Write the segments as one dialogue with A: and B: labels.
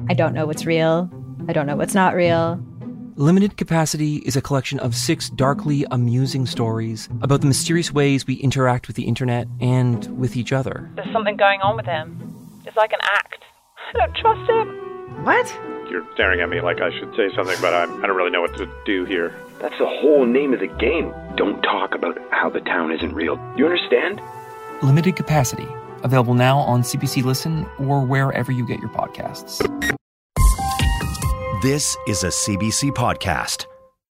A: I don't know what's real. I don't know what's not real.
B: Limited Capacity is a collection of 6 darkly amusing stories about the mysterious ways we interact with the internet and with each other.
C: There's something going on with him. It's like an act. I don't trust him.
D: What?
E: You're staring at me like I should say something, but I don't really know what to do here.
F: That's the whole name of the game. Don't talk about how the town isn't real. You understand?
B: Limited Capacity. Available now on CBC Listen or wherever you get your podcasts.
G: This is a CBC podcast.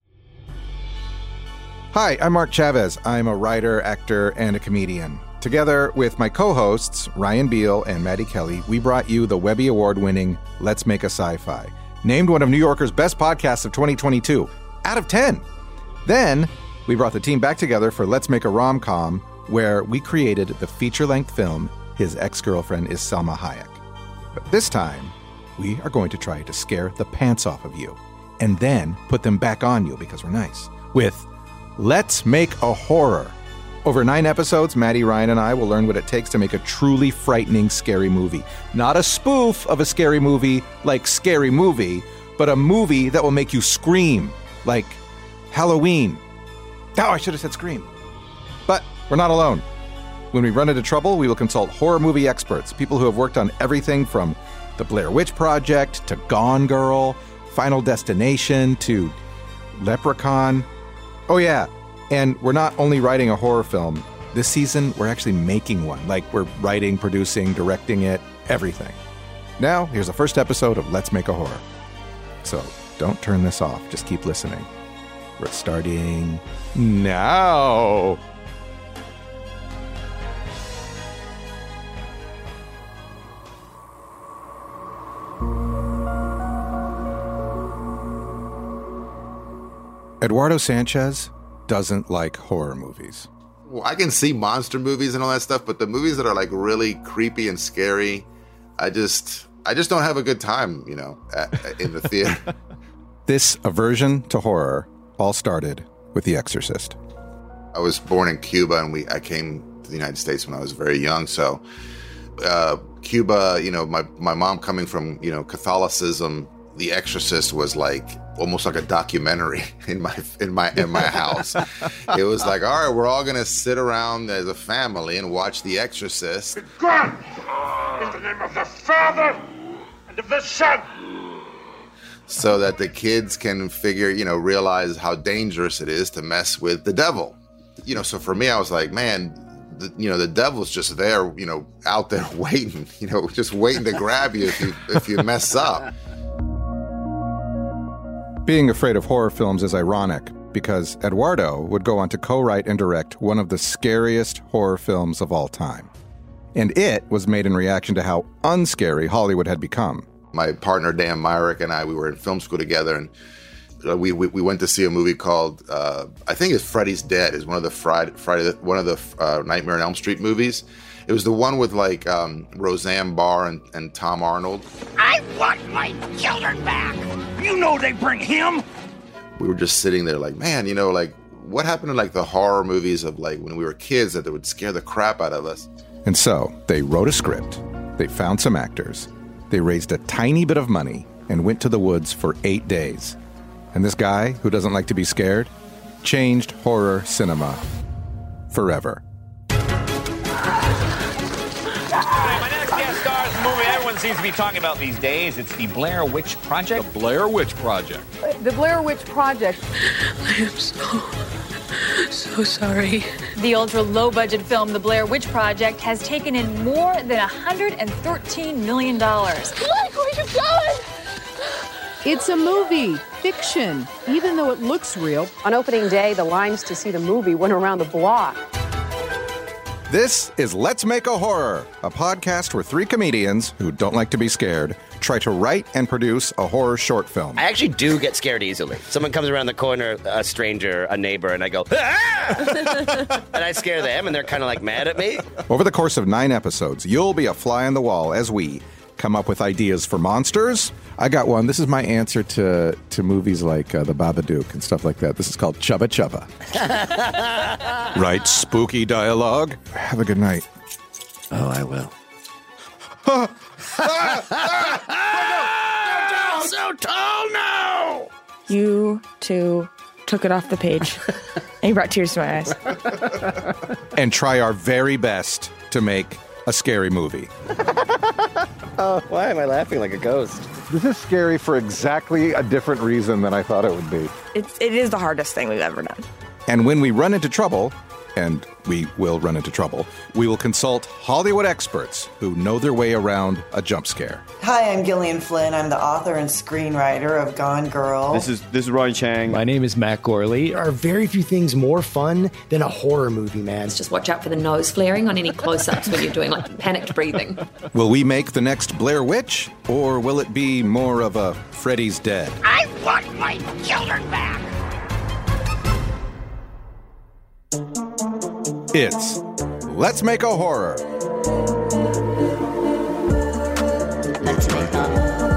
H: Hi, I'm Mark Chavez. I'm a writer, actor, and a comedian. Together with my co-hosts, Ryan Beal and Maddie Kelly, we brought you the Webby Award-winning Let's Make a Sci-Fi, named one of New Yorker's best podcasts of 2022, out of 10. Then, we brought the team back together for Let's Make a Rom-Com, where we created the feature-length film His Ex-Girlfriend is Salma Hayek. But this time, we are going to try to scare the pants off of you, and then put them back on you because we're nice, with Let's Make a Horror. Over 9 episodes, Maddie, Ryan, and I will learn what it takes to make a truly frightening, scary movie. Not a spoof of a scary movie like Scary Movie, but a movie that will make you scream, like Halloween. Oh, I should have said Scream. But we're not alone. When we run into trouble, we will consult horror movie experts, people who have worked on everything from The Blair Witch Project to Gone Girl, Final Destination to Leprechaun. Oh yeah, and we're not only writing a horror film. This season, we're actually making one. Like, we're writing, producing, directing it, everything. Now, here's the first episode of Let's Make a Horror. So, don't turn this off. Just keep listening. We're starting now. Eduardo Sanchez doesn't like horror movies.
I: Well, I can see monster movies and all that stuff, but the movies that are like really creepy and scary, I just don't have a good time, in the theater.
H: This aversion to horror all started with The Exorcist.
I: I was born in Cuba, and I came to the United States when I was very young. So Cuba, my mom coming from Catholicism, The Exorcist was like almost like a documentary in my house. It was like, all right, we're all gonna sit around as a family and watch The Exorcist.
J: Begone! In the name of the Father and of the Son.
I: So that the kids can realize how dangerous it is to mess with the devil. So for me, I was like, man, the devil's just there, out there waiting, just waiting to grab you if you mess up.
H: Being afraid of horror films is ironic because Eduardo would go on to co-write and direct one of the scariest horror films of all time. And it was made in reaction to how unscary Hollywood had become.
I: My partner, Dan Myrick, and I, we were in film school together, and we went to see a movie called, I think it's Freddy's Dead, is one of the Nightmare on Elm Street movies. It was the one with Roseanne Barr and Tom Arnold.
J: I want my children back. You know they bring him.
I: We were just sitting there like, man, what happened to the horror movies of when we were kids that would scare the crap out of us?
H: And so they wrote a script. They found some actors. They raised a tiny bit of money and went to the woods for 8 days. And this guy, who doesn't like to be scared, changed horror cinema forever.
K: My next guest stars a movie everyone seems to be talking about these days. It's The Blair Witch Project.
L: The Blair Witch Project.
M: The Blair Witch Project.
N: I am so sorry.
A: The ultra-low-budget film, The Blair Witch Project, has taken in more than $113 million.
M: Look, where you going? It's a movie, fiction, even though it looks real.
O: On opening day, the lines to see the movie went around the block.
H: This is Let's Make a Horror, a podcast where 3 comedians who don't like to be scared try to write and produce a horror short film.
D: I actually do get scared easily. Someone comes around the corner, a stranger, a neighbor, and I go, ah! And I scare them, and they're kind of mad at me.
H: Over the course of 9 episodes, you'll be a fly on the wall as we come up with ideas for monsters. I got one. This is my answer to movies like The Babadook and stuff like that. This is called Chubba Chubba. Write spooky dialogue. Have a good night.
D: Oh, I will.
I: tall now.
L: You two took it off the page. And you brought tears to my eyes.
H: And try our very best to make a scary movie.
D: Oh, why am I laughing like a ghost?
H: This is scary for exactly a different reason than I thought it would be.
L: It is the hardest thing we've ever done.
H: And when we run into trouble, and we will run into trouble, we will consult Hollywood experts who know their way around a jump scare.
P: Hi, I'm Gillian Flynn. I'm the author and screenwriter of Gone Girl.
Q: This is Ron Chang.
R: My name is Matt Gorley. There are very few things more fun than a horror movie, man.
S: Just watch out for the nose flaring on any close-ups when you're doing like panicked breathing.
H: Will we make the next Blair Witch, or will it be more of a Freddy's Dead?
J: I want my children back!
H: It's Let's Make a Horror.
T: Let's make a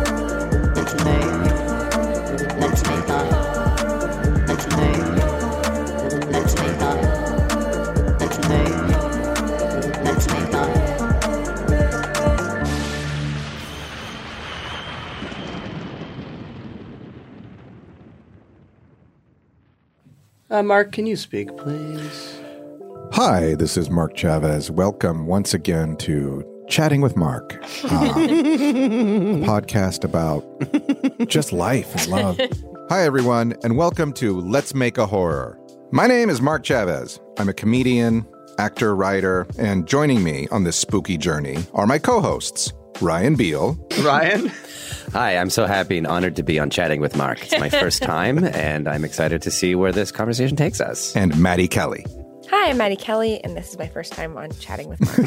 U: Mark, can you speak, please?
H: Hi, this is Mark Chavez. Welcome once again to Chatting with Mark, a podcast about just life and love. Hi, everyone, and welcome to Let's Make a Horror. My name is Mark Chavez. I'm a comedian, actor, writer, and joining me on this spooky journey are my co-hosts, Ryan Beal.
Q: Ryan?
D: Hi, I'm so happy and honored to be on Chatting with Mark. It's my first time, and I'm excited to see where this conversation takes us.
H: And Maddie Kelly.
L: Hi, I'm Maddie Kelly, and this is my first time on Chatting with Mark.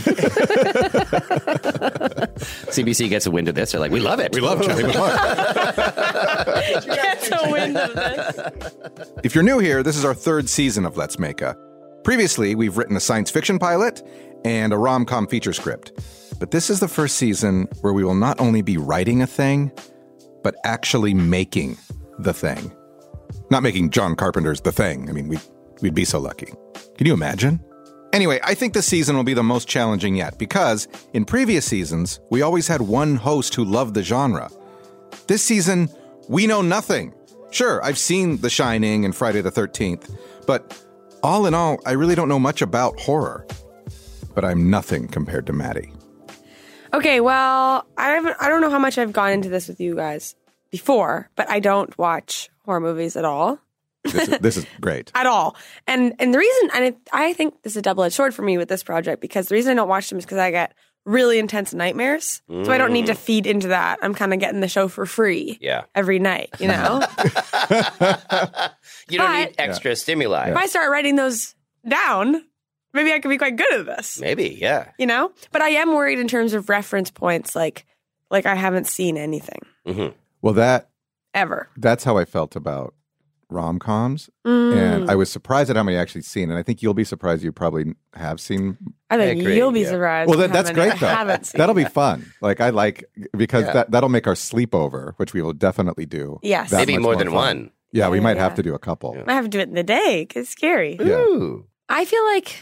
D: CBC gets a wind of this. They're like, we love it.
H: We love Chatting with Mark.
L: Gets a wind of this.
H: If you're new here, this is our third season of Let's Make a. Previously, we've written a science fiction pilot and a rom-com feature script. But this is the first season where we will not only be writing a thing, but actually making the thing. Not making John Carpenter's The Thing. I mean, we'd be so lucky. Can you imagine? Anyway, I think this season will be the most challenging yet because in previous seasons, we always had one host who loved the genre. This season, we know nothing. Sure, I've seen The Shining and Friday the 13th, but all in all, I really don't know much about horror. But I'm nothing compared to Maddie.
L: Okay, well, I don't know how much I've gone into this with you guys before, but I don't watch horror movies at all.
H: This is great.
L: At all. And the reason, and I think this is a double-edged sword for me with this project, because the reason I don't watch them is because I get really intense nightmares. So I don't need to feed into that. I'm kind of getting the show for free every night, you know?
D: You don't need extra stimuli.
L: If I start writing those down, maybe I could be quite good at this.
D: Maybe, yeah.
L: You know? But I am worried in terms of reference points, like I haven't seen anything.
D: Mm-hmm.
H: Well,
L: ever.
H: That's how I felt about rom-coms. And I was surprised at how many I've actually seen. And I think you'll be surprised you probably have seen.
L: I think you'll be surprised.
H: Well, that's great, though.
L: I haven't seen
H: That'll be fun. Because that'll make our sleepover, which we will definitely do.
L: Yes.
D: Maybe more than one.
H: Yeah, we might have to do a couple.
L: I have to do it in the day because it's scary.
H: Yeah.
D: Ooh.
L: I feel like,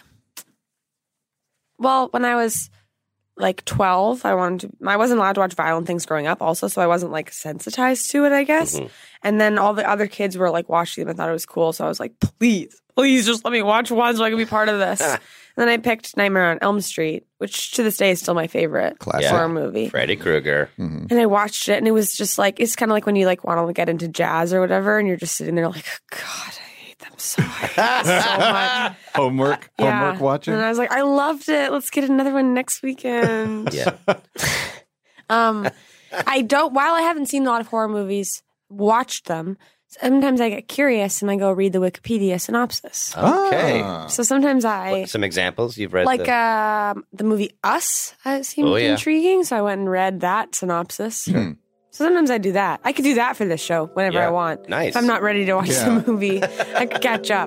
L: well, when I was like 12, I wasn't allowed to watch violent things growing up also, so I wasn't like sensitized to it, I guess. Mm-hmm. And then all the other kids were like watching them and thought it was cool, so I was like, please just let me watch one so I can be part of this. And then I picked Nightmare on Elm Street, which to this day is still my favorite horror movie.
D: Freddy Krueger.
H: Mm-hmm.
L: And I watched it, and it was just like, it's kind of like when you like want to get into jazz or whatever, and you're just sitting there like, God, I hate them so much.
H: Homework watching.
L: And I was like, I loved it. Let's get another one next weekend.
D: Yeah.
L: While I haven't seen a lot of horror movies, watched them, sometimes I get curious and I go read the Wikipedia synopsis.
D: Okay.
L: So sometimes
D: some examples you've read?
L: Like the movie Us seemed intriguing, so I went and read that synopsis. So sometimes I do that. I could do that for this show whenever I want.
D: Nice.
L: If I'm not ready to watch the movie, I could catch up.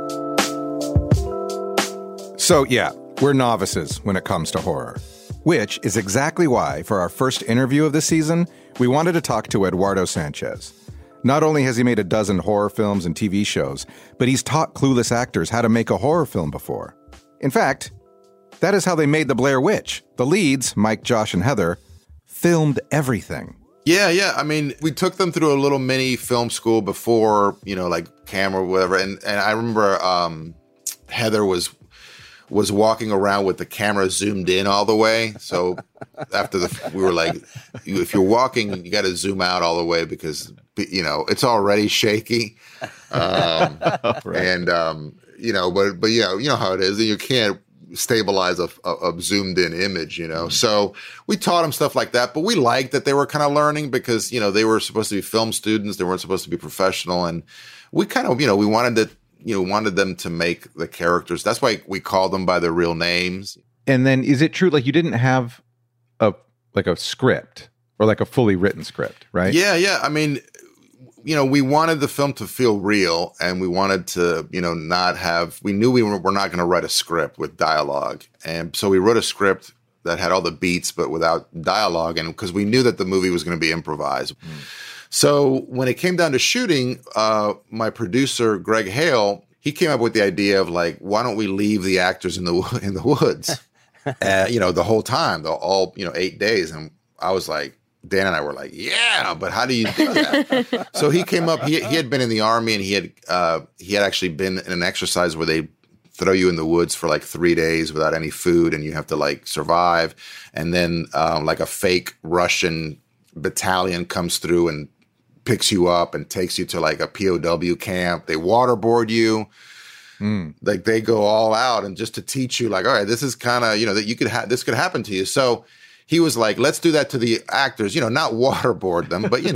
H: So, we're novices when it comes to horror, which is exactly why, for our first interview of this season, we wanted to talk to Eduardo Sanchez. Not only has he made a dozen horror films and TV shows, but he's taught clueless actors how to make a horror film before. In fact, that is how they made The Blair Witch. The leads, Mike, Josh, and Heather, filmed everything.
I: Yeah. I mean, we took them through a little mini film school before, like camera or whatever. And I remember Heather was walking around with the camera zoomed in all the way. So after we were like, if you're walking, you got to zoom out all the way because, it's already shaky. Right. And, but you know how it is. And you can't stabilize a zoomed in image, So we taught them stuff like that, but we liked that they were kind of learning because, they were supposed to be film students. They weren't supposed to be professional. And we kind of, we wanted them to make the characters. That's why we called them by their real names.
H: And then is it true, like you didn't have a script or like a fully written script, right?
I: Yeah. I mean, we wanted the film to feel real and we wanted to, we knew we were not going to write a script with dialogue. And so we wrote a script that had all the beats, but without dialogue. And because we knew that the movie was going to be improvised. So when it came down to shooting, my producer, Greg Hale, he came up with the idea of like, why don't we leave the actors in the woods, the whole time, all 8 days. And I was like, Dan and I were like, yeah, but how do you do that? So he came up, he had been in the Army and he had actually been in an exercise where they throw you in the woods for like 3 days without any food and you have to like survive. And then like a fake Russian battalion comes through and picks you up and takes you to like a POW camp. They waterboard you. Like they go all out and just to teach you like, all right, this is kind of, that you could this could happen to you. So he was like, let's do that to the actors, not waterboard them, but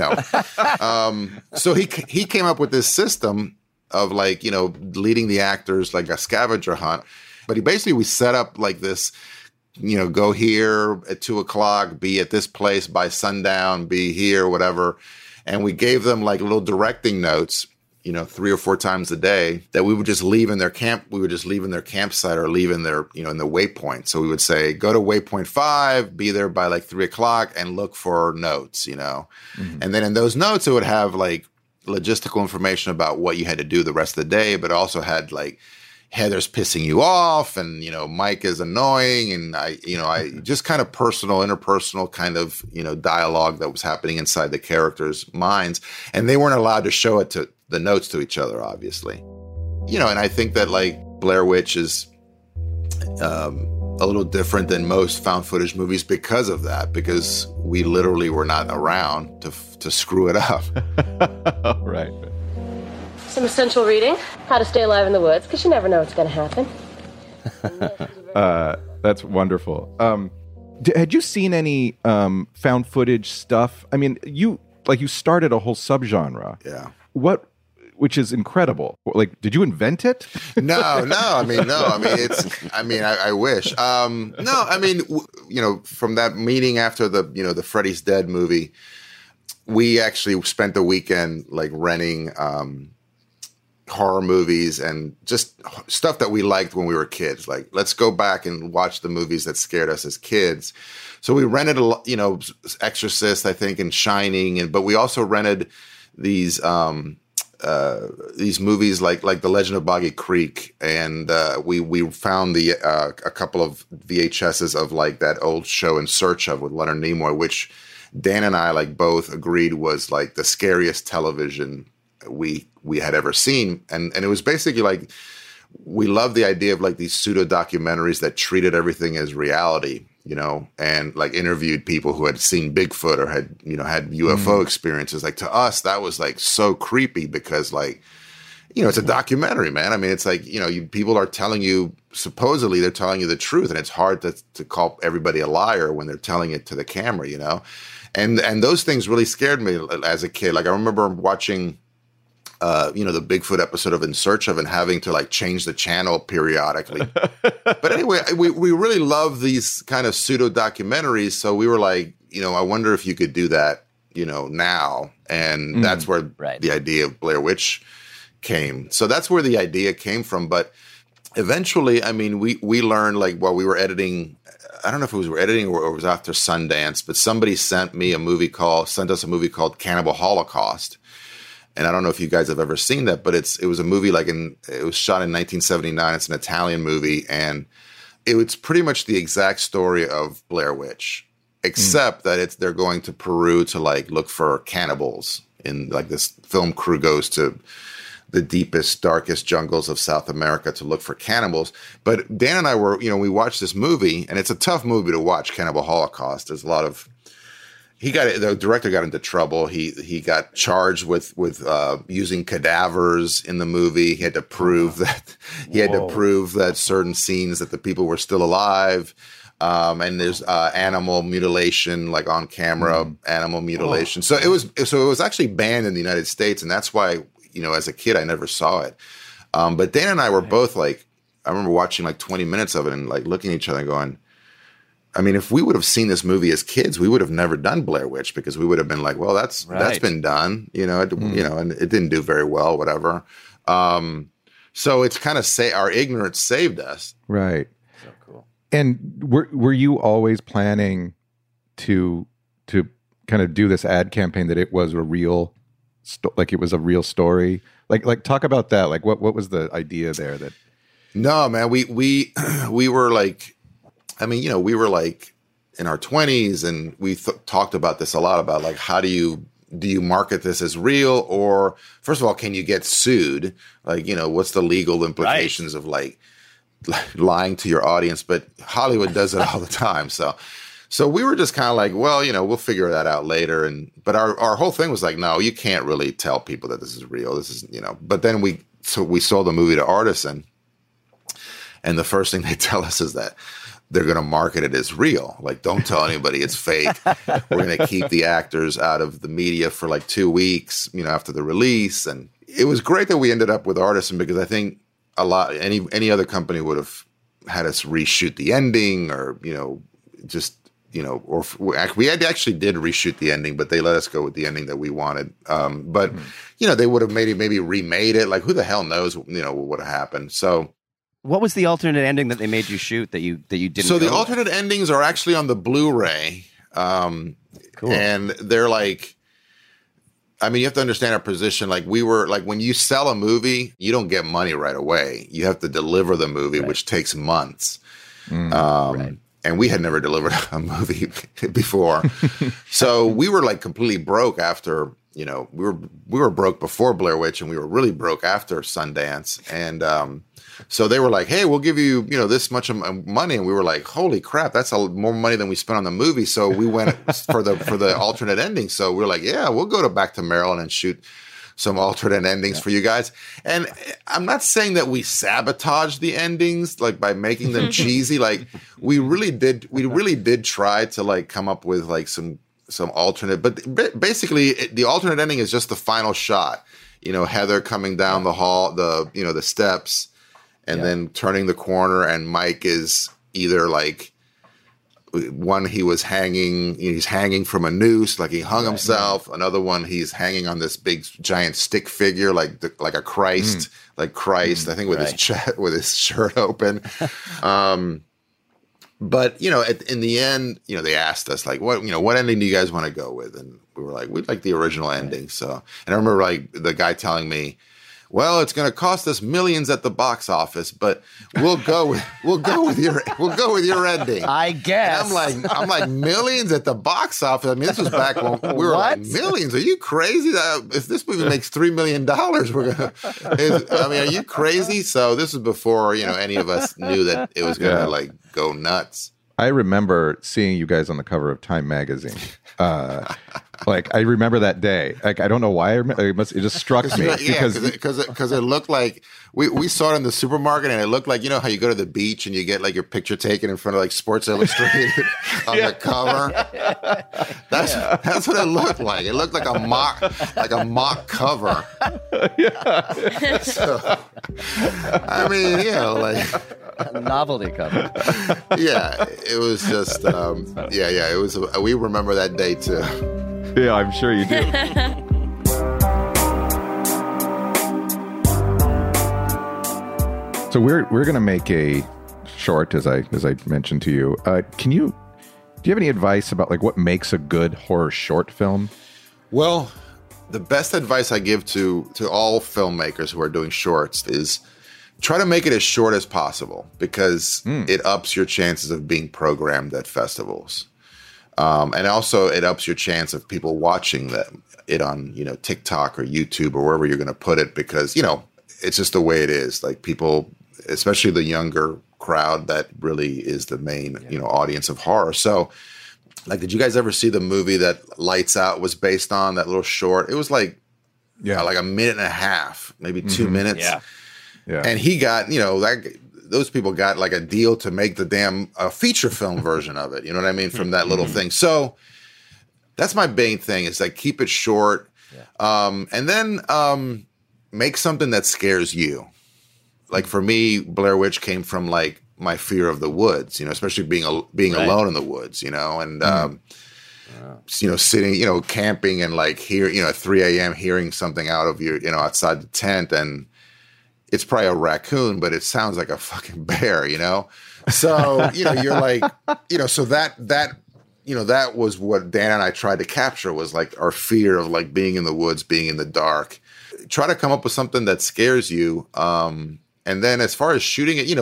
I: so he came up with this system of like, leading the actors like a scavenger hunt. But we set up like this, go here at 2:00, be at this place by sundown, be here, whatever. And we gave them like little directing notes, 3 or 4 times a day that we would just leave in their camp. We would just leave in their campsite or leave in their, in the waypoint. So we would say, go to waypoint 5, be there by like 3:00 and look for notes, And then in those notes, it would have like logistical information about what you had to do the rest of the day, but also had like Heather's pissing you off and, Mike is annoying. And I just kind of interpersonal kind of, dialogue that was happening inside the characters' minds. And they weren't allowed to show it to the notes to each other, obviously. And I think that like Blair Witch is a little different than most found footage movies because of that, because we literally were not around to screw it up.
H: Right.
Q: Some essential reading, how to stay alive in the woods, because you never know what's going to happen.
H: That's wonderful. Had you seen any found footage stuff? I mean, you started a whole subgenre.
I: Yeah.
H: Which is incredible. Like, did you invent it?
I: No. I wish. No, I mean, from that meeting after the Freddy's Dead movie, we actually spent the weekend like renting horror movies and just stuff that we liked when we were kids. Like, let's go back and watch the movies that scared us as kids. So we rented Exorcist, I think, and Shining, but we also rented these movies like The Legend of Boggy Creek, and we found a couple of VHSs of like that old show In Search Of with Leonard Nimoy, which Dan and I like both agreed was like the scariest television we had ever seen, and it was basically like we loved the idea of like these pseudo documentaries that treated everything as reality, and like interviewed people who had seen Bigfoot or had UFO experiences. Like to us, that was like so creepy because like, it's a documentary, man. I mean, it's like, people are telling you, supposedly they're telling you the truth, and it's hard to call everybody a liar when they're telling it to the camera, and those things really scared me as a kid. Like I remember watching the Bigfoot episode of In Search Of and having to like change the channel periodically. But anyway, we really love these kind of pseudo documentaries. So we were like, I wonder if you could do that, now. And that's where the idea of Blair Witch came. So that's where the idea came from. But eventually, I mean, we learned like while we were editing, I don't know if it was editing or it was after Sundance, but somebody sent us a movie called Cannibal Holocaust. And I don't know if you guys have ever seen that, but it was a movie it was shot in 1979. It's an Italian movie, and it was pretty much the exact story of Blair Witch. except that they're going to Peru to like look for cannibals. In like this film crew goes to the deepest, darkest jungles of South America to look for cannibals. But Dan and I were, we watched this movie, and it's a tough movie to watch, Cannibal Holocaust. There's a lot of, the director got into trouble. He got charged with using cadavers in the movie. He had to prove that certain scenes that the people were still alive. And there's animal mutilation, like on camera, animal mutilation. So it was actually banned in the United States, and that's why, as a kid, I never saw it. But Dan and I were both like, I remember watching like 20 minutes of it and like looking at each other and going, I mean, if we would have seen this movie as kids, we would have never done Blair Witch, because we would have been like, well, that's been done, and it didn't do very well, whatever. So it's kind of our ignorance saved us.
H: Right. So cool. And were you always planning to kind of do this ad campaign that it was a real like it was a real story? Like talk about that. Like what was the idea there? That
I: No, man, we were like, I mean, we were like in our 20s, and we talked about this a lot, about like, how do you market this as real? Or first of all, can you get sued? Like, what's the legal implications of like lying to your audience? But Hollywood does it all the time. So we were just kind of like, well, we'll figure that out later. But our whole thing was like, no, you can't really tell people that this is real. This is, but then we sold the movie to Artisan, and the first thing they tell us is that they're going to market it as real. Like, don't tell anybody it's fake. We're going to keep the actors out of the media for like 2 weeks, after the release. And it was great that we ended up with Artisan, because I think any other company would have had us reshoot the ending, or, or we actually did reshoot the ending, but they let us go with the ending that we wanted. But they would have maybe remade it. Like, who the hell knows, what would have happened. So,
C: what was the alternate ending that they made you shoot that you didn't?
I: So the alternate endings are actually on the Blu-ray. Cool. And they're like, I mean, you have to understand our position. Like, we were like, when you sell a movie, you don't get money right away. You have to deliver the movie, which takes months. And we had never delivered a movie before. So we were like completely broke after, we were broke before Blair Witch, and we were really broke after Sundance. And so they were like, hey, we'll give you, this much money. And we were like, holy crap, that's more money than we spent on the movie. So we went for the alternate ending. So we were like, yeah, we'll go back to Maryland and shoot some alternate endings for you guys. And I'm not saying that we sabotaged the endings, like by making them cheesy. Like we really did try to like come up with like some alternate, but basically the alternate ending is just the final shot, Heather coming down the hall, the steps, and then turning the corner, and Mike is either like, one, he's hanging from a noose, like he hung himself. Another one, he's hanging on this big giant stick figure, like a Christ, like Christ, I think with his shirt open. But in the end, they asked us like, what ending do you guys want to go with? And we were like, we'd like the original ending. So, and I remember like the guy telling me, well, it's going to cost us millions at the box office, but we'll go with your ending.
C: I guess.
I: And I'm like millions at the box office. I mean, this was back when we were like, millions. Are you crazy? If this movie makes $3 million, we're gonna. Are you crazy? So this was before any of us knew that it was going to like go nuts.
H: I remember seeing you guys on the cover of Time magazine. Like, I remember that day. Like, I don't know why. It just struck me.
I: Because it looked like we saw it in the supermarket, and it looked like, how you go to the beach and you get like your picture taken in front of like Sports Illustrated on the cover. That's what it looked like. It looked like a mock cover. So, I mean, like
C: a novelty cover.
I: Yeah, it was just it was. We remember that day too.
H: Yeah, I'm sure you do. So we're going to make a short, as I mentioned to you. Do you have any advice about like what makes a good horror short film?
I: Well, the best advice I give to all filmmakers who are doing shorts is try to make it as short as possible, because it ups your chances of being programmed at festivals. And also it ups your chance of people watching it on, TikTok or YouTube or wherever you're going to put it, because, it's just the way it is. Like people, especially the younger crowd, that really is the main, audience of horror. So like, did you guys ever see the movie that Lights Out was based on, that little short? It was like a minute and a half, maybe 2 minutes.
H: Yeah.
I: And he got, those people got like a deal to make the damn feature film version of it. You know what I mean? From that little thing. So that's my main thing, is like, keep it short. And then make something that scares you. Like for me, Blair Witch came from like my fear of the woods, especially being alone in the woods, and sitting, camping and like at 3 a.m. hearing something out of your, outside the tent, and it's probably a raccoon, but it sounds like a fucking bear, So, you're like, so that was what Dan and I tried to capture, was like our fear of like being in the woods, being in the dark. Try to come up with something that scares you. And then as far as shooting it,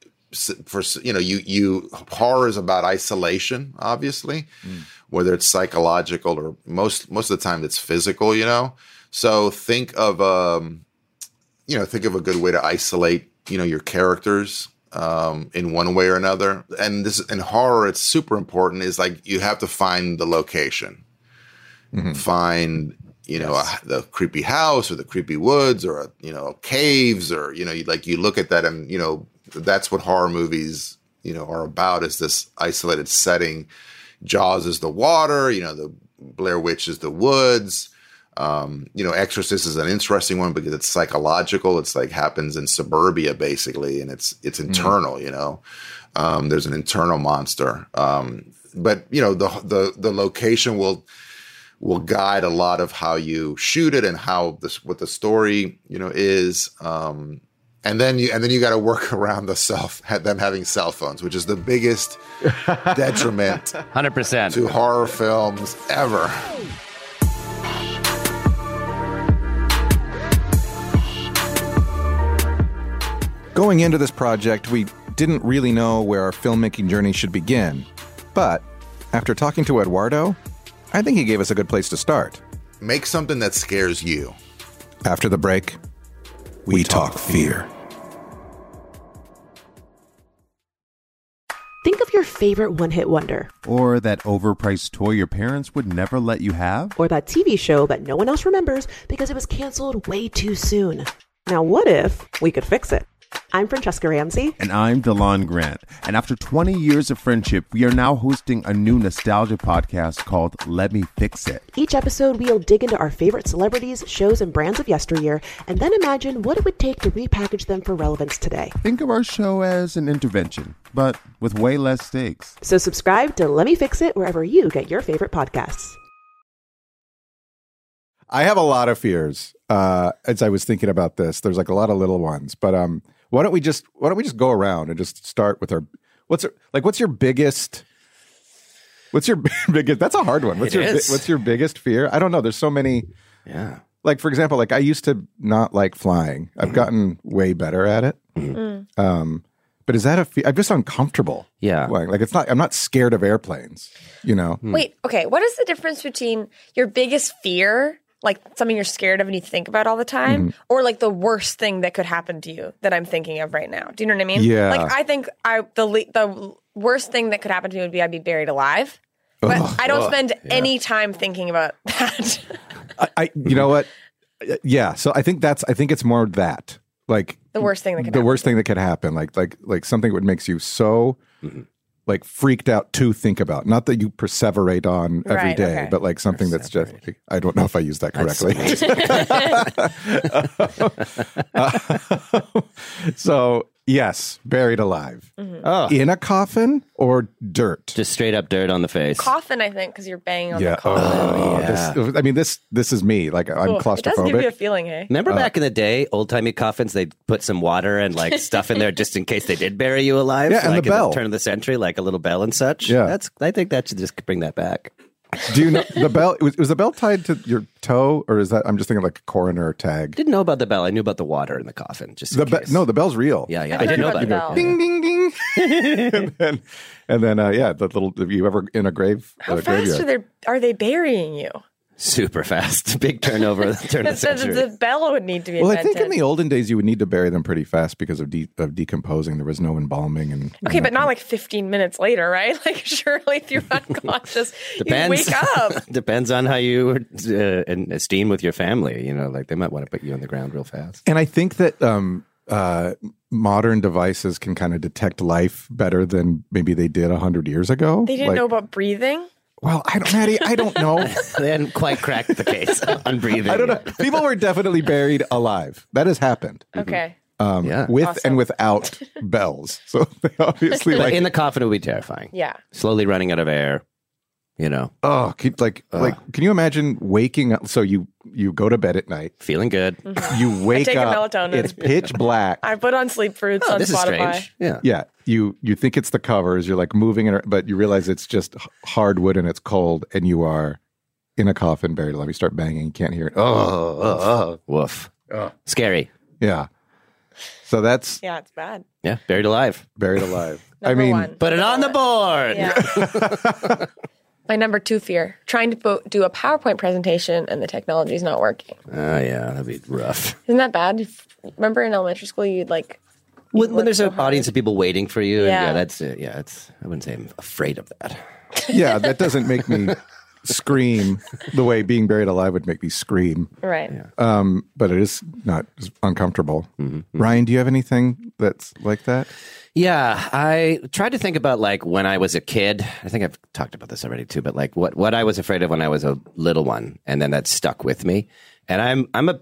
I: horror is about isolation, obviously, whether it's psychological or most of the time it's physical, So think of a good way to isolate, your characters in one way or another. And in horror, it's super important, is like you have to find the location. Find the creepy house or the creepy woods or, caves, or, you look at that and, that's what horror movies, are about, is this isolated setting. Jaws is the water, the Blair Witch is the woods. Exorcist is an interesting one because it's psychological. It's like happens in suburbia basically. And it's internal, there's an internal monster. But the location will guide a lot of how you shoot it and what the story, is. And then you got to work around them having cell phones, which is the biggest detriment
C: 100%
I: to horror films ever.
H: Going into this project, we didn't really know where our filmmaking journey should begin. But after talking to Eduardo, I think he gave us a good place to start.
I: Make something that scares you.
H: After the break, we talk fear.
E: Think of your favorite one-hit wonder.
V: Or that overpriced toy your parents would never let you have.
E: Or that TV show that no one else remembers because it was canceled way too soon. Now what if we could fix it? I'm Francesca Ramsey.
V: And I'm Delon Grant. And after 20 years of friendship, we are now hosting a new nostalgia podcast called Let Me Fix It.
E: Each episode, we'll dig into our favorite celebrities, shows, and brands of yesteryear, and then imagine what it would take to repackage them for relevance today.
V: Think of our show as an intervention, but with way less stakes.
E: So subscribe to Let Me Fix It wherever you get your favorite podcasts.
H: I have a lot of fears as I was thinking about this. There's like a lot of little ones, but why don't we just go around and just start with what's your biggest? That's a hard one. What's your biggest fear? I don't know. There's so many.
D: Yeah.
H: Like for example, like I used to not like flying. I've gotten way better at it. But is that a fear? I'm just uncomfortable.
C: Yeah.
H: Like it's not. I'm not scared of airplanes.
L: Wait. Okay. What is the difference between your biggest fear? Like something you're scared of and you think about all the time, or like the worst thing that could happen to you that I'm thinking of right now. Do you know what I mean?
H: Yeah.
L: Like I think the worst thing that could happen to me would be I'd be buried alive. But I don't spend any time thinking about that.
H: You know what? Yeah. So I think it's more that like
L: the worst thing that could
H: happen. The worst thing that could happen. Like something that makes you so like freaked out to think about. Not that you perseverate on every day, but like something that's just, I don't know if I used that correctly. So yes, buried alive. In a coffin or dirt?
C: Just straight up dirt on the face.
L: Coffin, I think, because you're banging on the coffin.
H: This is me. Like I'm claustrophobic.
L: It does give you a feeling, hey?
C: Remember back in the day, old-timey coffins, they'd put some water and like stuff in there just in case they did bury you alive.
H: Yeah, and
C: like
H: the bell.
C: At the turn of the century, like a little bell and such.
H: Yeah.
C: I think that should just bring that back.
H: Do you know the bell? Was the bell tied to your toe, or is that? I'm just thinking like a coroner tag.
C: Didn't know about the bell. I knew about the water in the coffin. Just in case.
H: No, the bell's real.
C: Yeah. I didn't know about
L: the
C: it.
L: bell.
H: Ding, ding, ding. and then, the little. If you ever in a grave,
L: How fast are they burying you?
C: Super fast. Big turnover. Turn of the century.
L: The bell would need to be
H: Well,
L: invented.
H: I think in the olden days you would need to bury them pretty fast because of decomposing. There was no embalming and.
L: Okay, but not like 15 minutes later, right? Like surely if you're unconscious, you wake up.
C: Depends on how you esteem with your family. You know, like they might want to put you on the ground real fast.
H: And I think that modern devices can kind of detect life better than maybe they did 100 years ago.
L: They didn't know about breathing?
H: Well, Maddie, I don't know.
C: They hadn't quite cracked the case on breathing.
H: I don't know. People were definitely buried alive. That has happened.
L: Okay.
H: With
L: Awesome.
H: and without bells. So they obviously
C: Like in the coffin, it would be terrifying.
L: Yeah.
C: Slowly running out of air. You know.
H: Oh, can you imagine waking up? So you go to bed at night,
C: feeling good.
H: You wake
L: I take
H: up.
L: melatonin.
H: It's pitch black.
L: I put on sleep fruits on
C: this
L: Spotify.
C: is strange. Yeah.
H: Yeah, you think it's the covers. You're like moving it, but you realize it's just hardwood and it's cold, and you are in a coffin buried alive. You start banging, you can't hear it.
C: Woof. Scary.
H: Yeah. So that's
L: Yeah, it's bad.
C: Yeah, buried alive.
H: Buried alive.
L: Number one.
C: Put it on the board.
L: Yeah. My number 2 fear, trying to do a PowerPoint presentation and the technology's not working.
C: Oh, yeah, that'd be rough.
L: Isn't that bad? Remember in elementary school, you'd like...
C: When there's an audience of people waiting for you,
L: Yeah.
C: that's it. Yeah, I wouldn't say I'm afraid of that.
H: Yeah, that doesn't make me scream the way being buried alive would make me scream.
L: Right.
H: But it is not uncomfortable. Ryan, do you have anything that's like that?
C: Yeah, I tried to think about like when I was a kid. I think I've talked about this already too, but like what I was afraid of when I was a little one, and then that stuck with me. And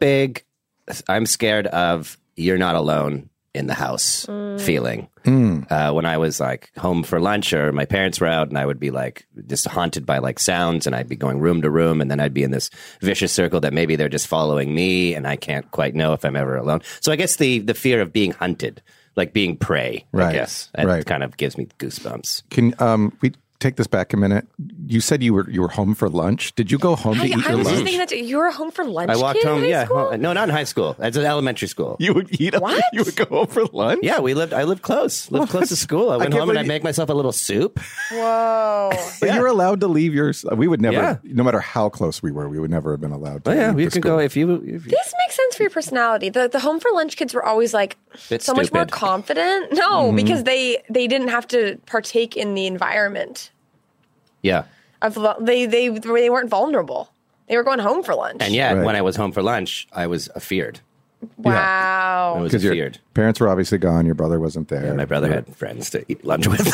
C: I'm scared of you're not alone in the house feeling. When I was like home for lunch or my parents were out and I would be like just haunted by like sounds and I'd be going room to room and then I'd be in this vicious circle that maybe they're just following me and I can't quite know if I'm ever alone. So I guess the fear of being hunted, like being prey, I guess, that kind of gives me goosebumps.
H: Can we take this back a minute? You said you were home for lunch. Did you go home to eat your
L: I was just
H: lunch?
L: thinking that you were home for lunch.
C: I walked
L: kid
C: home.
L: in high
C: Yeah,
L: school?
C: no, not in high school. It's an elementary school.
H: You would eat.
L: What?
H: You would go home for lunch?
C: Yeah, I lived close. Lived close to school. I went
H: can't
C: home and
H: believe
C: I'd make myself a little soup.
L: Whoa.
H: But you're allowed to leave your. We would never,
C: Yeah.
H: no matter how close we were, we would never have been allowed to.
C: Oh, yeah,
H: leave
C: you
H: the
C: can
H: school.
C: go if you.
L: This makes sense for your personality. The home for lunch kids were always like
C: Bit
L: so much more
C: stupid.
L: confident. No, because they didn't have to partake in the environment.
C: Yeah.
L: They weren't vulnerable. They were going home for lunch.
C: And yet,
H: Right.
C: when I was home for lunch, I was afeared.
L: Wow.
C: I was
H: Because your
C: afeared.
H: parents were obviously gone. Your brother wasn't there.
C: Yeah, my brother had friends to eat lunch with.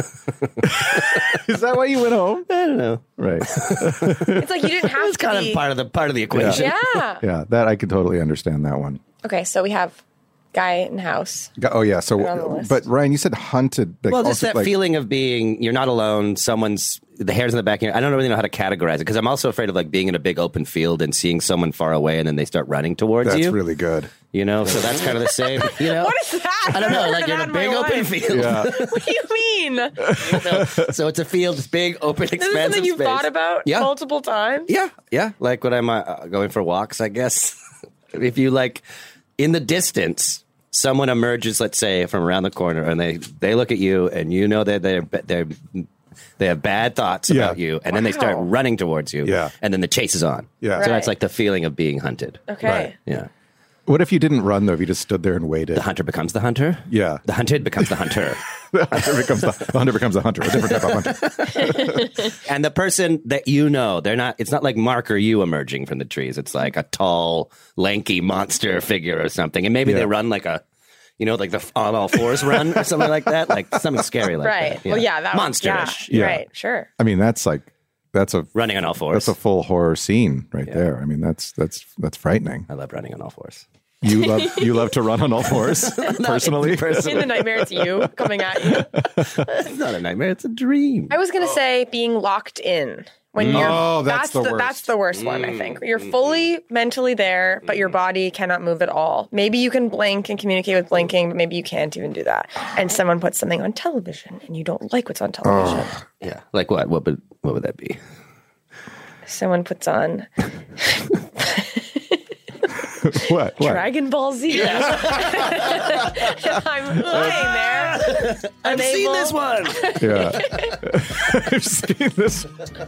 H: Is that why you went home?
C: I don't know.
H: Right.
L: It's like you didn't have
C: It's
L: to
C: kind
L: be.
C: of part of the equation.
L: Yeah.
H: Yeah, that I can totally understand that one.
L: Okay, so we have guy in house.
H: Oh yeah.
L: Put it on the
H: So,
L: list.
H: but Ryan, you said hunted. Like,
C: Well, just
H: also,
C: that
H: like-
C: feeling of being, you're not alone. The hairs in the back of your, I don't really know how to categorize it because I'm also afraid of like being in a big open field and seeing someone far away and then they start running towards
H: That's
C: you.
H: really good.
C: You know, so that's kind of the same. You know,
L: What is that?
C: I don't know,
L: I've
C: like
L: never
C: you're in a
L: done
C: big
L: my
C: open
L: life.
C: field.
H: Yeah.
L: What do you mean?
C: So it's a field, it's big, open,
L: This is
C: expansive
L: something you've
C: space.
L: thought about
C: Yeah.
L: multiple times?
C: Yeah. Like when I'm going for walks, I guess. If you like, in the distance, someone emerges, let's say, from around the corner, and they look at you, and you know that they have bad thoughts about you, and then they start running towards you, and then the chase is on.
H: Yeah.
C: So that's
L: Right.
C: like the feeling of being hunted.
L: Okay.
H: Right.
C: Yeah.
H: What if you didn't run though? If you just stood there and waited?
C: The hunter becomes the hunter.
H: Yeah.
C: The hunted becomes the hunter.
H: The hunter becomes the hunter. A different type of hunter.
C: And the person that you know, it's not like Mark or you emerging from the trees. It's like a tall, lanky monster figure or something. And maybe they run like like the on all fours run or something like that. Like something scary like
L: Right.
C: that.
L: Well, yeah, that
C: Monsterish.
H: Yeah.
L: Right, sure.
H: I mean, that's a
C: Running on all fours.
H: That's a full horror scene right there. I mean, that's frightening.
C: I love running on all fours.
H: You love to run on all fours personally.
L: In the nightmare, it's you coming at you.
C: It's not a nightmare, it's a dream.
L: I was going to say being locked in. When you're,
H: that's the worst.
L: That's the worst one, I think. You're fully mentally there, but your body cannot move at all. Maybe you can blink and communicate with blinking, but maybe you can't even do that. And someone puts something on television, and you don't like what's on television.
C: Yeah. Like what? What would that be?
L: someone puts on
H: What?
L: Dragon Ball Z.
D: Yeah.
L: I'm lying there.
D: I've seen this one.
H: Yeah. I've seen this.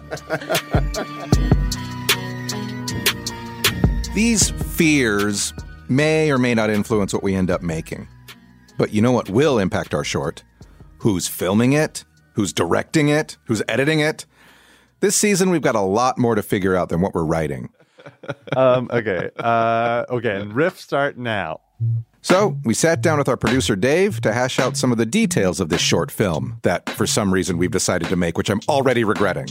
H: These fears may or may not influence what we end up making. But you know what will impact our short? Who's filming it? Who's directing it? Who's editing it? This season, we've got a lot more to figure out than what we're writing.
B: Okay, and riff start now.
H: So we sat down with our producer, Dave, to hash out some of the details of this short film that, for some reason, we've decided to make, which I'm already regretting.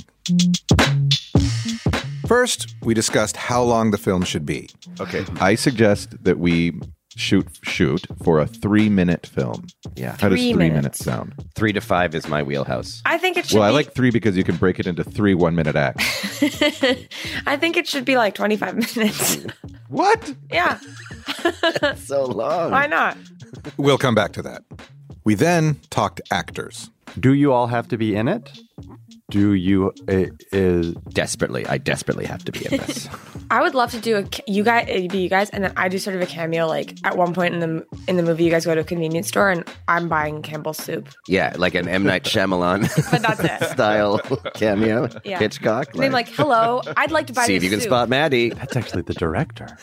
H: First, we discussed how long the film should be.
F: Okay, I suggest that we shoot for a 3-minute film.
C: Yeah.
F: How does
L: 3
F: 3
L: minutes.
F: minutes sound?
C: 3 to 5 is my wheelhouse.
L: I think it should
F: Well, I
L: be.
F: like 3 because you can break it into 3 1-minute acts.
L: I think it should be like 25 minutes.
F: What?
L: Yeah.
C: So long.
L: Why not?
H: We'll come back to that. We then talked actors.
B: Do you all have to be in it? Do you
C: Desperately, I desperately have to be in this.
L: I would love to do you guys, and then I do sort of a cameo. Like at one point in the movie, you guys go to a convenience store, and I'm buying Campbell's soup.
C: Yeah, like an M. Night Shyamalan
L: But that's it.
C: style cameo.
L: Yeah.
C: Hitchcock.
L: And I'm like, hello, I'd like to buy
C: see
L: this
C: if you can
L: soup.
C: spot Maddie.
B: That's actually the director.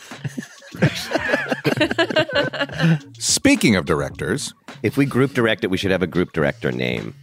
H: Speaking of directors,
C: if we group direct it, we should have a group director name.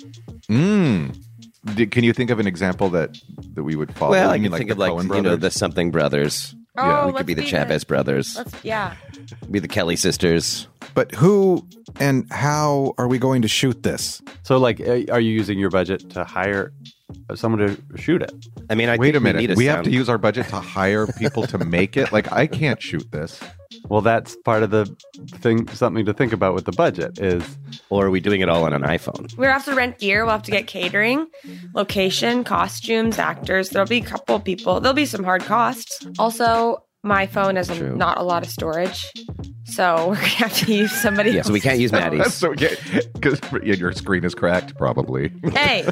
F: Can you think of an example that we would follow?
C: Well, I
F: You
C: can
F: mean
C: think
F: the
C: of like,
F: Coen
C: you know,
F: brothers?
C: the something brothers.
L: Oh,
C: we could be the Chavez brothers.
L: Yeah.
C: Be the Kelly sisters.
H: but who and how are we going to shoot this?
B: So, like, are you using your budget to hire someone to shoot it?
C: I mean, I
F: Wait
C: think
F: a minute.
C: We, need
F: We have to use our budget to hire people to make it? Like, I can't shoot this.
B: Well, that's part of the thing. Something to think about with the budget is,
C: or are we doing it all on an iPhone?
L: We'll have to rent gear. We'll have to get catering, location, costumes, actors. There'll be a couple people. There'll be some hard costs. Also, my phone has not a lot of storage, so we're gonna have to use somebody.
C: Yeah, so we can't use Maddie's.
F: So, because your screen is cracked, probably.
L: Hey.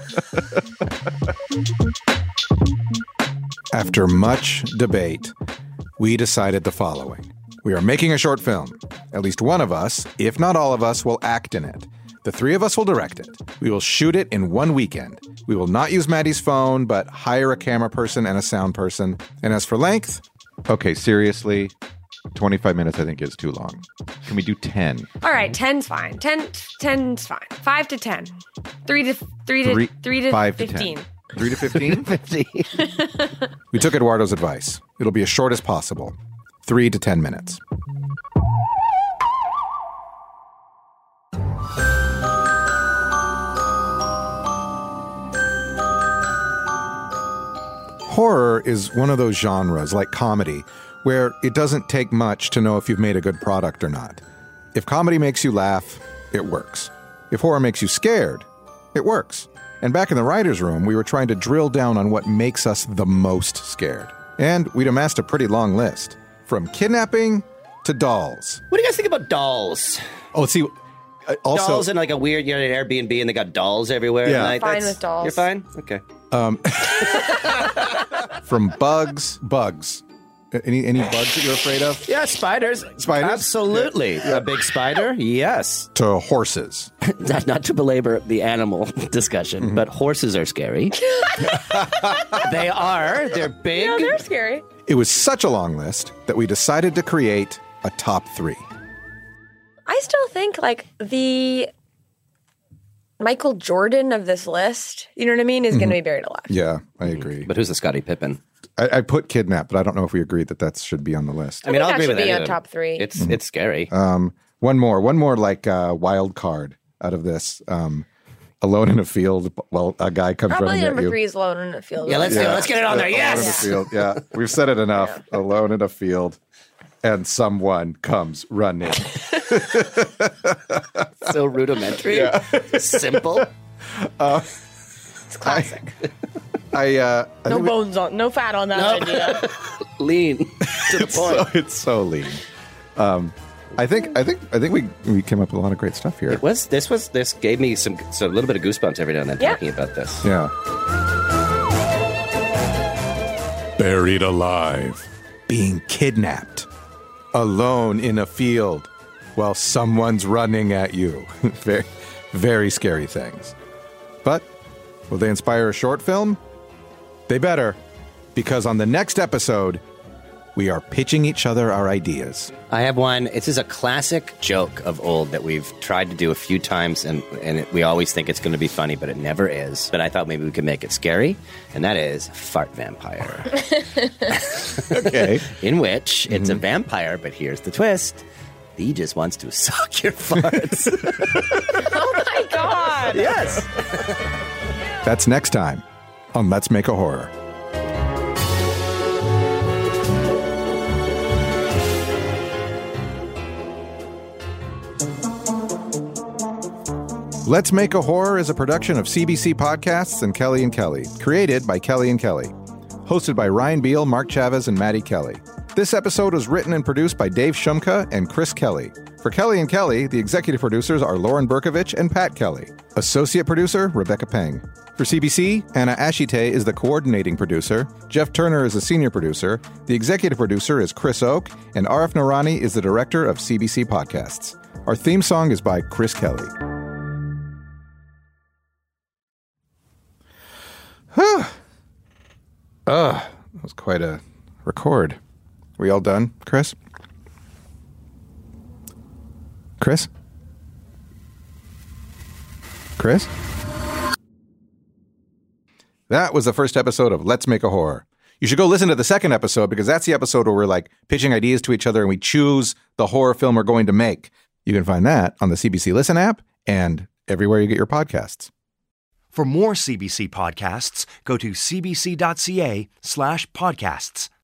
H: After much debate, we decided the following. We are making a short film. At least one of us, if not all of us, will act in it. The 3 of us will direct it. We will shoot it in 1 weekend. We will not use Maddie's phone, but hire a camera person and a sound person. And as for length...
F: Okay, seriously, 25 minutes I think is too long. Can we do 10?
L: All right, 10's fine. 10's fine. 5 to 10. 3 to
F: 5 to
L: 15.
F: 10. 3 to 15?
C: 15.
H: We took Eduardo's advice. It'll be as short as possible. 3 to 10 minutes. Horror is one of those genres, like comedy, where it doesn't take much to know if you've made a good product or not. If comedy makes you laugh, it works. If horror makes you scared, it works. And back in the writer's room, we were trying to drill down on what makes us the most scared. And we'd amassed a pretty long list. From kidnapping to dolls.
D: What do you guys think about dolls?
H: Oh, see, also...
D: Dolls in like a weird, an Airbnb and they got dolls everywhere.
H: Yeah.
D: I'm
L: fine with dolls.
D: You're fine? Okay.
H: From bugs. Any bugs that you're afraid of?
D: Yeah, spiders.
H: Spiders?
D: Absolutely. A big spider? Yes.
H: To horses.
D: Not to belabor the animal discussion, but horses are scary. They are. They're big.
L: No, they're scary.
H: It was such a long list that we decided to create a top 3.
L: I still think like the Michael Jordan of this list, you know what I mean, is going to be buried alive.
H: Yeah, I agree.
C: But who's the Scottie Pippen?
H: I put kidnap, but I don't know if we agreed that should be on the list.
D: I mean, I'll
L: that
D: agree
L: should
D: with
L: be
D: that.
L: on top 3.
C: It's scary.
H: One more like wild card out of this. Alone in a field while a guy comes
L: Probably
H: running at
L: number
H: you.
L: 3 is Alone in a Field.
D: Yeah, let's get it on there.
H: Alone
D: Yes.
H: in a field. Yeah, we've said it enough.
L: Yeah.
H: Alone in a field, and someone comes running.
D: So rudimentary.
H: Yeah.
D: Simple.
L: It's classic.
H: I
L: no bones on, no fat on that idea.
D: Lean to the point.
H: It's so lean. I think we came up with a lot of great stuff here.
D: This gave me a little bit of goosebumps every now and then
L: Yeah.
D: talking about this.
H: Yeah. buried alive, being kidnapped, alone in a field while someone's running at you. Very, very scary things. But will they inspire a short film? They better, because on the next episode, we are pitching each other our ideas.
C: I have one. This is a classic joke of old that we've tried to do a few times, and we always think it's going to be funny, but it never is. But I thought maybe we could make it scary, and that is Fart Vampire.
H: Okay.
C: In which it's a vampire, but here's the twist. He just wants to suck your farts.
L: Oh my God.
C: Yes.
H: That's next time on Let's Make a Horror. Let's Make a Horror is a production of CBC Podcasts and Kelly and Kelly, created by Kelly and Kelly. Hosted by Ryan Beal, Mark Chavez, and Maddie Kelly. This episode was written and produced by Dave Shumka and Chris Kelly. For Kelly and Kelly, the executive producers are Lauren Berkovich and Pat Kelly. Associate producer, Rebecca Peng. For CBC, Anna Ashite is the coordinating producer. Jeff Turner is the senior producer. The executive producer is Chris Oak. And Arif Noorani is the director of CBC Podcasts. Our theme song is by Chris Kelly. That was quite a record. We all done, Chris? Chris? Chris? That was the first episode of Let's Make a Horror. You should go listen to the second episode because that's the episode where we're like pitching ideas to each other and we choose the horror film we're going to make. You can find that on the CBC Listen app and everywhere you get your podcasts.
G: For more CBC podcasts, go to cbc.ca/podcasts.